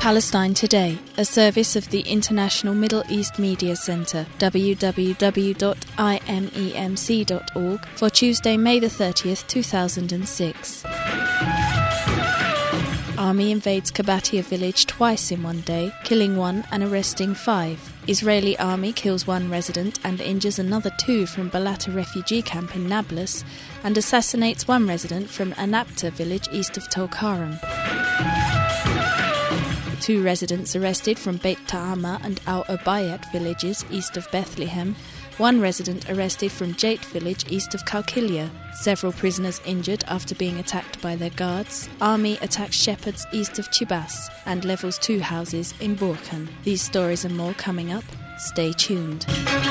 Palestine Today, a service of the International Middle East Media Centre, www.imemc.org, for Tuesday, May the 30th, 2006. Army invades Kabatia village twice in one day, killing 1 and arresting 5. Israeli army kills 1 resident and injures another 2 from Balata refugee camp in Nablus, and assassinates 1 resident from Anapta village east of Tulkarem. 2 residents arrested from Beit Ta'ama and Al-Ubayyat villages east of Bethlehem. 1 resident arrested from Jait village east of Kalkilia. Several prisoners injured after being attacked by their guards. Army attacks shepherds east of Chibas and levels 2 houses in Burkhan. These stories and more coming up. Stay tuned.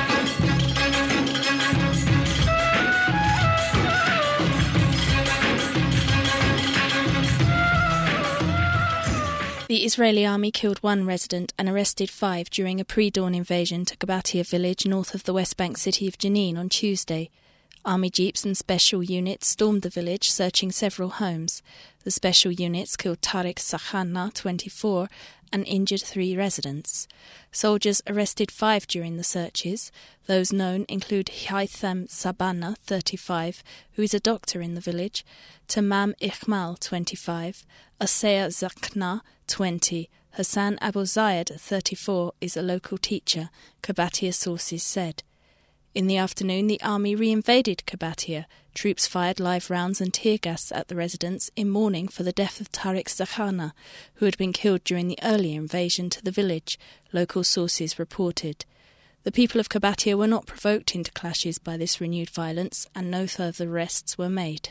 The Israeli army killed 1 resident and arrested 5 during a pre-dawn invasion to Kabatia village north of the West Bank city of Jenin on Tuesday. Army jeeps and special units stormed the village, searching several homes. The special units killed Tariq Sakhana, 24, and injured 3 residents. Soldiers arrested 5 during the searches. Those known include Haitham Sabana, 35, who is a doctor in the village, Tamam Ikhmal, 25, Asea Zakna, 20. Hassan Abu Zayed, 34, is a local teacher, Kabatia sources said. In the afternoon, the army re-invaded Kabatia. Troops fired live rounds and tear gas at the residents in mourning for the death of Tariq Sakhana, who had been killed during the earlier invasion to the village, local sources reported. The people of Kabatia were not provoked into clashes by this renewed violence, and no further arrests were made.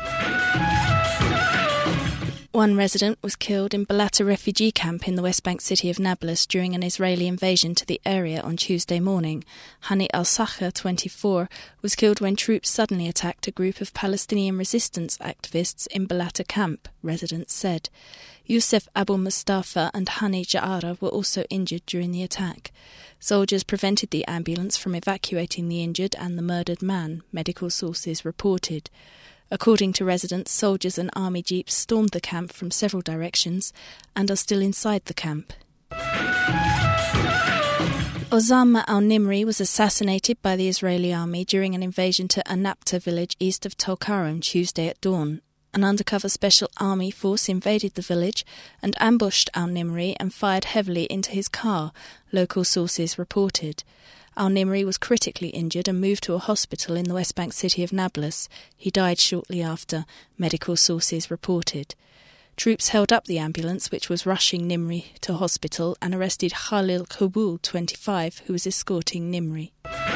1 resident was killed in Balata refugee camp in the West Bank city of Nablus during an Israeli invasion to the area on Tuesday morning. Hani al-Sakha, 24, was killed when troops suddenly attacked a group of Palestinian resistance activists in Balata camp, residents said. Youssef Abu Mustafa and Hani Ja'ara were also injured during the attack. Soldiers prevented the ambulance from evacuating the injured and the murdered man, medical sources reported. According to residents, soldiers and army jeeps stormed the camp from several directions and are still inside the camp. Osama al-Nimri was assassinated by the Israeli army during an invasion to Anapta village east of Tulkarem Tuesday at dawn. An undercover special army force invaded the village and ambushed al-Nimri and fired heavily into his car, local sources reported. Al-Nimri was critically injured and moved to a hospital in the West Bank city of Nablus. He died shortly after, medical sources reported. Troops held up the ambulance which was rushing Nimri to hospital and arrested Khalil Kabul, 25, who was escorting Nimri.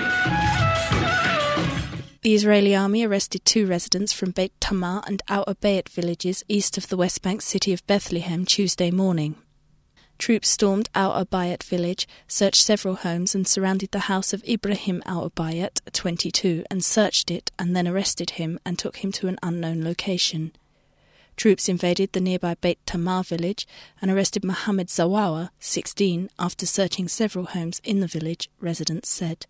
The Israeli army arrested 2 residents from Beit Tamar and Al-Ubayyat villages east of the West Bank city of Bethlehem Tuesday morning. Troops stormed Al-Ubayyat village, searched several homes and surrounded the house of Ibrahim Al-Ubayyat, 22, and searched it and then arrested him and took him to an unknown location. Troops invaded the nearby Beit Tamar village and arrested Mohammed Zawawa, 16, after searching several homes in the village, residents said.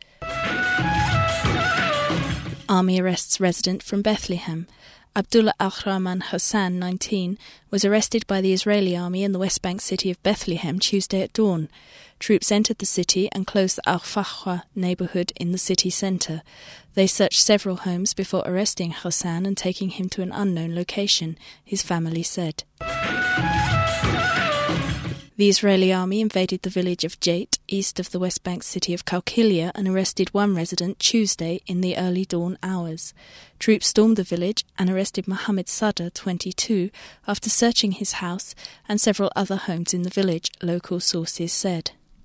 Army arrests resident from Bethlehem. Abdullah al-Rahman Hassan, 19, was arrested by the Israeli army in the West Bank city of Bethlehem Tuesday at dawn. Troops entered the city and closed the Al-Fahwa neighbourhood in the city centre. They searched several homes before arresting Hassan and taking him to an unknown location, his family said. The Israeli army invaded the village of Jait, east of the West Bank city of Kalkilia, and arrested 1 resident Tuesday in the early dawn hours. Troops stormed the village and arrested Mohammed Sadr, 22, after searching his house and several other homes in the village, local sources said.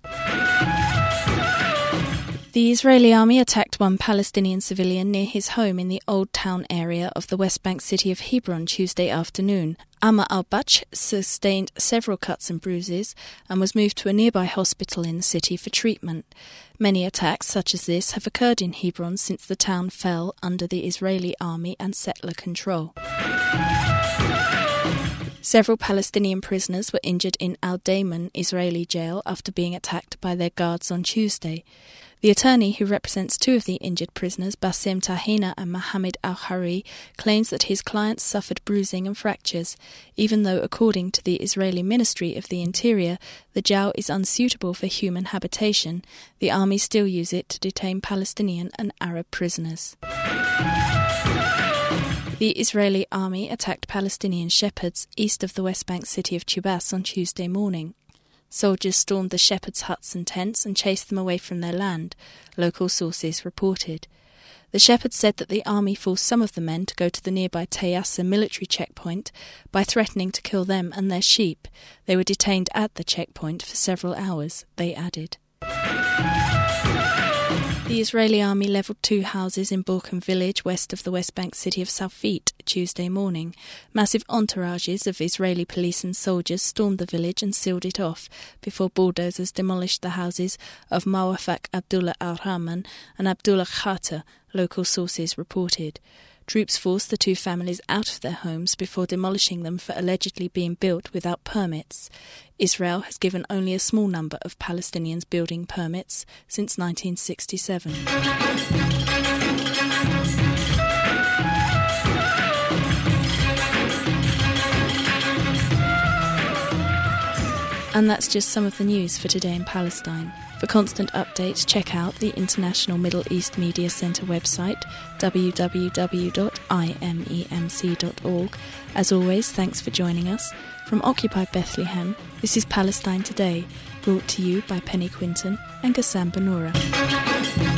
The Israeli army attacked 1 Palestinian civilian near his home in the Old Town area of the West Bank city of Hebron Tuesday afternoon. Amr al-Bach sustained several cuts and bruises and was moved to a nearby hospital in the city for treatment. Many attacks such as this have occurred in Hebron since the town fell under the Israeli army and settler control. Several Palestinian prisoners were injured in Al-Dayman Israeli jail after being attacked by their guards on Tuesday. The attorney who represents two of the injured prisoners, Bassem Tahina and Mohammed Al-Hari, claims that his clients suffered bruising and fractures, even though, according to the Israeli Ministry of the Interior, the jail is unsuitable for human habitation. The army still use it to detain Palestinian and Arab prisoners. The Israeli army attacked Palestinian shepherds east of the West Bank city of Tubas on Tuesday morning. Soldiers stormed the shepherds' huts and tents and chased them away from their land, local sources reported. The shepherds said that the army forced some of the men to go to the nearby Tayassa military checkpoint by threatening to kill them and their sheep. They were detained at the checkpoint for several hours, they added. The Israeli army levelled 2 houses in Borkum village west of the West Bank city of Salfit Tuesday morning. Massive entourages of Israeli police and soldiers stormed the village and sealed it off before bulldozers demolished the houses of Mawafak Abdullah Al-Rahman and Abdullah Khata, local sources reported. Troops forced the 2 families out of their homes before demolishing them for allegedly being built without permits. Israel has given only a small number of Palestinians building permits since 1967. And that's just some of the news for today in Palestine. For constant updates, check out the International Middle East Media Centre website, www.imemc.org. As always, thanks for joining us. From Occupy Bethlehem, this is Palestine Today, brought to you by Penny Quinton and Gassam Banura.